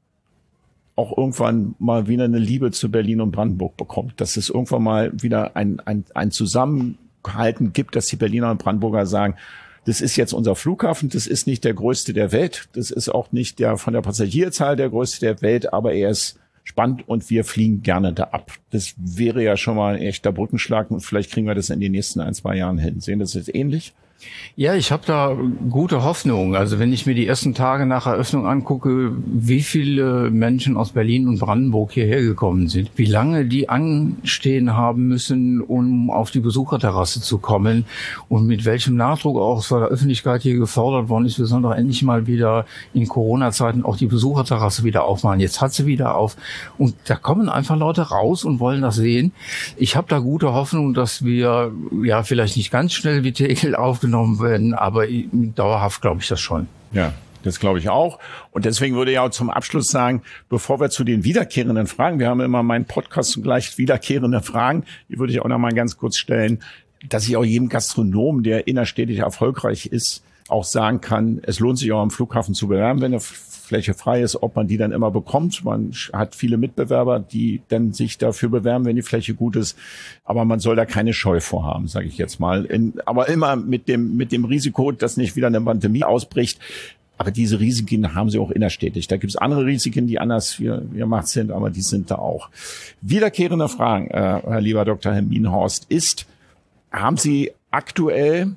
auch irgendwann mal wieder eine Liebe zu Berlin und Brandenburg bekommt. Dass es irgendwann mal wieder ein, ein, ein Zusammenhalten gibt, dass die Berliner und Brandenburger sagen, das ist jetzt unser Flughafen, das ist nicht der größte der Welt, das ist auch nicht der von der Passagierzahl der größte der Welt, aber er ist spannend und wir fliegen gerne da ab. Das wäre ja schon mal ein echter Brückenschlag und vielleicht kriegen wir das in den nächsten ein, zwei Jahren hin. Sehen das jetzt ähnlich? Ja, ich habe da gute Hoffnung. Also wenn ich mir die ersten Tage nach Eröffnung angucke, wie viele Menschen aus Berlin und Brandenburg hierher gekommen sind, wie lange die anstehen haben müssen, um auf die Besucherterrasse zu kommen und mit welchem Nachdruck auch von der Öffentlichkeit hier gefordert worden ist, wir sollen doch endlich mal wieder in Corona-Zeiten auch die Besucherterrasse wieder aufmachen. Jetzt hat sie wieder auf und da kommen einfach Leute raus und wollen das sehen. Ich habe da gute Hoffnung, dass wir ja vielleicht nicht ganz schnell wie Tegel aufgenommen werden, aber dauerhaft glaube ich das schon. Ja, das glaube ich auch. Und deswegen würde ich auch zum Abschluss sagen, bevor wir zu den wiederkehrenden Fragen, wir haben immer meinen Podcast zugleich wiederkehrende Fragen, die würde ich auch noch mal ganz kurz stellen, dass ich auch jedem Gastronomen, der innerstädtisch erfolgreich ist, auch sagen kann, es lohnt sich auch am Flughafen zu bewerben, wenn eine Fläche frei ist, ob man die dann immer bekommt. Man hat viele Mitbewerber, die dann sich dafür bewerben, wenn die Fläche gut ist. Aber man soll da keine Scheu vorhaben, sage ich jetzt mal. In, aber immer mit dem mit dem Risiko, dass nicht wieder eine Pandemie ausbricht. Aber diese Risiken haben sie auch innerstädtisch. Da gibt es andere Risiken, die anders gemacht sind, aber die sind da auch. Wiederkehrende Fragen, äh, Herr lieber Doktor Herminghorst, ist, haben Sie aktuell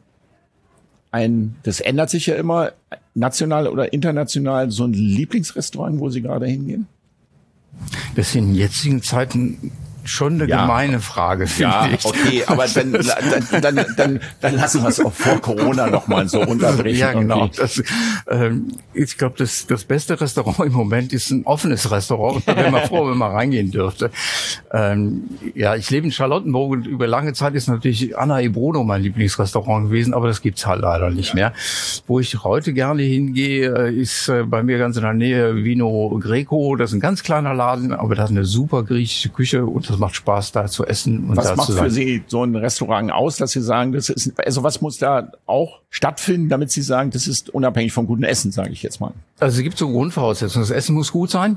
ein, das ändert sich ja immer, national oder international, so ein Lieblingsrestaurant, wo Sie gerade hingehen? Das sind in jetzigen Zeiten schon eine ja. gemeine Frage, finde ja, ich. Ja, okay, aber dann, dann, dann, dann, dann lassen wir es auch vor Corona noch mal so runterbrechen. Ja, genau. Das, ähm, ich glaube, das, das beste Restaurant im Moment ist ein offenes Restaurant. Da wäre man froh, wenn man reingehen dürfte. Ähm, ja, ich lebe in Charlottenburg und über lange Zeit ist natürlich Anna e Bruno mein Lieblingsrestaurant gewesen, aber das gibt's halt leider nicht ja. mehr. Wo ich heute gerne hingehe, ist äh, bei mir ganz in der Nähe Vino Greco. Das ist ein ganz kleiner Laden, aber das ist eine super griechische Küche und das macht Spaß, da zu essen und was da macht zu sein. Für Sie so ein Restaurant aus, dass Sie sagen, das ist, also was muss da auch stattfinden, damit Sie sagen, das ist unabhängig vom guten Essen, sage ich jetzt mal? Also es gibt so Grundvoraussetzungen. Das Essen muss gut sein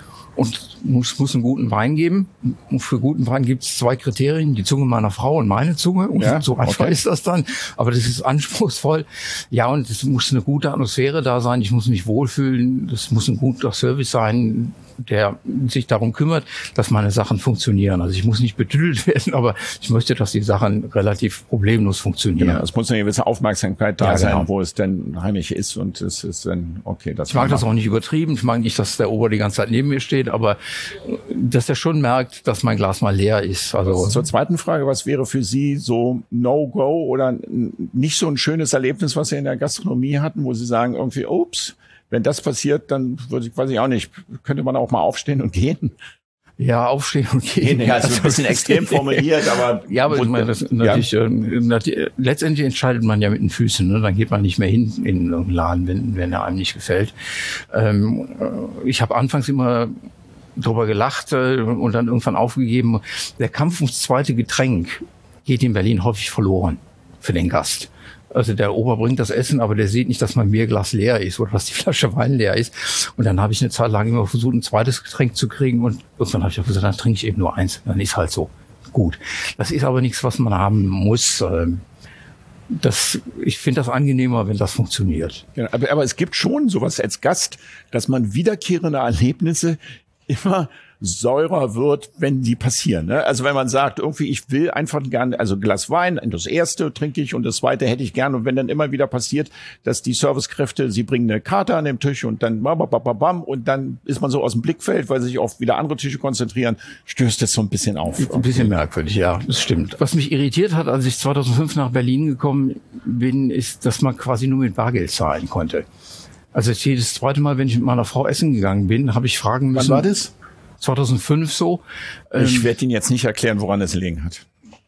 und muss, muss einen guten Wein geben. Und für guten Wein gibt es zwei Kriterien, die Zunge meiner Frau und meine Zunge. Und ja, so einfach okay. ist das dann. Aber das ist anspruchsvoll. Ja, und es muss eine gute Atmosphäre da sein. Ich muss mich wohlfühlen. Das muss ein guter Service sein, der sich darum kümmert, dass meine Sachen funktionieren. Also ich muss nicht betüdelt werden, aber ich möchte, dass die Sachen relativ problemlos funktionieren. Genau, es muss eine gewisse Aufmerksamkeit da ja, sein, genau. wo es denn heimisch ist und es ist dann, okay. Das ich mag das auch nicht übertrieben. Ich mag nicht, dass der Ober die ganze Zeit neben mir steht, aber dass er schon merkt, dass mein Glas mal leer ist. Also zur zweiten Frage, was wäre für Sie so No-Go oder nicht so ein schönes Erlebnis, was Sie in der Gastronomie hatten, wo Sie sagen irgendwie, ups, wenn das passiert, dann würde ich, weiß ich auch nicht, könnte man auch mal aufstehen und gehen. Ja, aufstehen und gehen. Ja, also ein bisschen extrem formuliert, aber ja, aber ich meine, das natürlich, ja. äh, letztendlich entscheidet man ja mit den Füßen. Ne? Dann geht man nicht mehr hin in einen Laden, wenn, wenn er einem nicht gefällt. Ähm, ich habe anfangs immer drüber gelacht äh, und dann irgendwann aufgegeben. Der Kampf ums zweite Getränk geht in Berlin häufig verloren für den Gast. Also der Ober bringt das Essen, aber der sieht nicht, dass mein Bierglas leer ist oder dass die Flasche Wein leer ist. Und dann habe ich eine Zeit lang immer versucht, ein zweites Getränk zu kriegen. Und irgendwann habe ich auch gesagt, dann trinke ich eben nur eins. Dann ist halt so. Gut. Das ist aber nichts, was man haben muss. Das, ich finde das angenehmer, wenn das funktioniert. Ja, aber, aber es gibt schon sowas als Gast, dass man wiederkehrende Erlebnisse immer säurer wird, wenn die passieren. Ne? Also wenn man sagt, irgendwie, ich will einfach gerne, also ein Glas Wein, das erste trinke ich und das zweite hätte ich gerne. Und wenn dann immer wieder passiert, dass die Servicekräfte, sie bringen eine Karte an den Tisch und dann bam, bam, bam, bam, und dann ist man so aus dem Blickfeld, weil sich oft wieder andere Tische konzentrieren, stößt das so ein bisschen auf. Ein bisschen merkwürdig, ja, das stimmt. Was mich irritiert hat, als ich zweitausendfünf nach Berlin gekommen bin, ist, dass man quasi nur mit Bargeld zahlen konnte. Also jedes zweite Mal, wenn ich mit meiner Frau essen gegangen bin, habe ich fragen müssen. Wann war das? zweitausendfünf so. Ich werde Ihnen jetzt nicht erklären, woran es gelegen hat.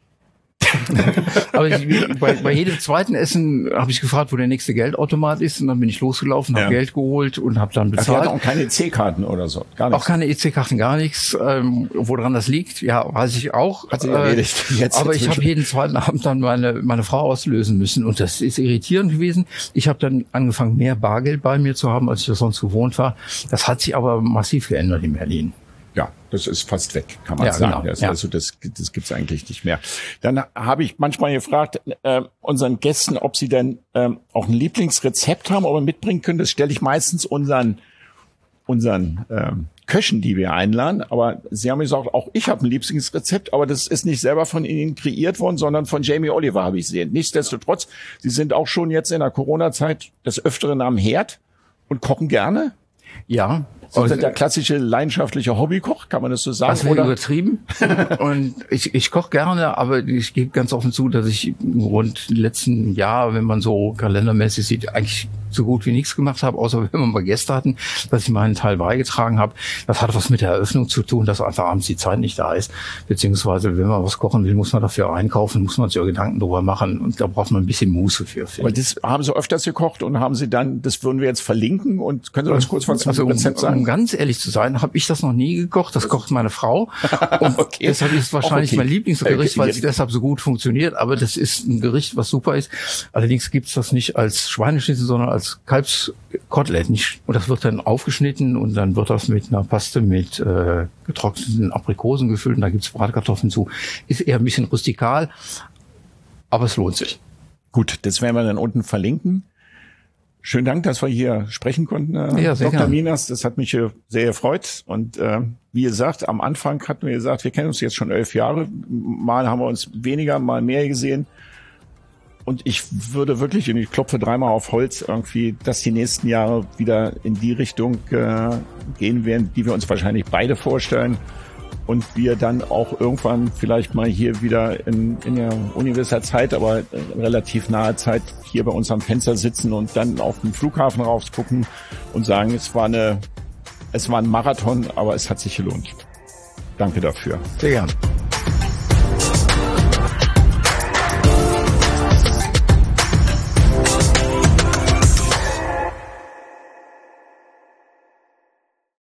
Aber ich, bei, bei jedem zweiten Essen habe ich gefragt, wo der nächste Geldautomat ist. Und dann bin ich losgelaufen, habe ja. Geld geholt und habe dann bezahlt. Ach, die hatten auch keine E C-Karten oder so? Gar nichts. Auch keine E C-Karten, gar nichts. Ähm, woran das liegt, ja, weiß ich auch. Hat sich erledigt. Jetzt aber ich habe jeden zweiten Abend dann meine meine Frau auslösen müssen. Und das ist irritierend gewesen. Ich habe dann angefangen, mehr Bargeld bei mir zu haben, als ich das sonst gewohnt war. Das hat sich aber massiv geändert in Berlin. Ja, das ist fast weg, kann man ja, sagen. Genau, das, ja. Also das, das gibt's eigentlich nicht mehr. Dann habe ich manchmal gefragt äh, unseren Gästen, ob sie denn ähm, auch ein Lieblingsrezept haben oder mitbringen können. Das stelle ich meistens unseren unseren ähm, Köchen, die wir einladen. Aber Sie haben gesagt, auch ich habe ein Lieblingsrezept, aber das ist nicht selber von Ihnen kreiert worden, sondern von Jamie Oliver, habe ich gesehen. Nichtsdestotrotz, Sie sind auch schon jetzt in der Corona-Zeit des Öfteren am Herd und kochen gerne. Ja. Sie sind der klassische leidenschaftliche Hobbykoch, kann man das so sagen? Das wäre übertrieben. Und ich, ich koche gerne, aber ich gebe ganz offen zu, dass ich rund die letzten Jahre, wenn man so kalendermäßig sieht, eigentlich so gut wie nichts gemacht habe, außer wenn wir mal Gäste hatten, dass ich meinen Teil beigetragen habe. Das hat was mit der Eröffnung zu tun, dass einfach abends die Zeit nicht da ist. Beziehungsweise, wenn man was kochen will, muss man dafür einkaufen, muss man sich ja Gedanken drüber machen. Und da braucht man ein bisschen Muße für. Aber das haben Sie öfters gekocht und haben Sie dann, das würden wir jetzt verlinken. Und können Sie uns kurz was zum also, Rezept sagen? Um ganz ehrlich zu sein, habe ich das noch nie gekocht. Das kocht meine Frau. Und okay. Deshalb ist es wahrscheinlich okay. mein Lieblingsgericht, weil es deshalb so gut funktioniert. Aber das ist ein Gericht, was super ist. Allerdings gibt's das nicht als Schweineschnitzel, sondern als Kalbskotelett. Nicht. Und das wird dann aufgeschnitten und dann wird das mit einer Paste mit äh, getrockneten Aprikosen gefüllt. Und da gibt's Bratkartoffeln zu. Ist eher ein bisschen rustikal, aber es lohnt sich. Gut, das werden wir dann unten verlinken. Schönen Dank, dass wir hier sprechen konnten, äh, ja, Doktor Minas. Das hat mich äh, sehr gefreut. Und äh, wie gesagt, am Anfang hatten wir gesagt, wir kennen uns jetzt schon elf Jahre. Mal haben wir uns weniger, mal mehr gesehen. Und ich würde wirklich, und ich klopfe dreimal auf Holz, irgendwie, dass die nächsten Jahre wieder in die Richtung äh, gehen werden, die wir uns wahrscheinlich beide vorstellen. Und wir dann auch irgendwann vielleicht mal hier wieder in, in der universer Zeit, aber relativ nahe Zeit hier bei uns am Fenster sitzen und dann auf den Flughafen rausgucken und sagen, es war eine, es war ein Marathon, aber es hat sich gelohnt. Danke dafür. Sehr gern.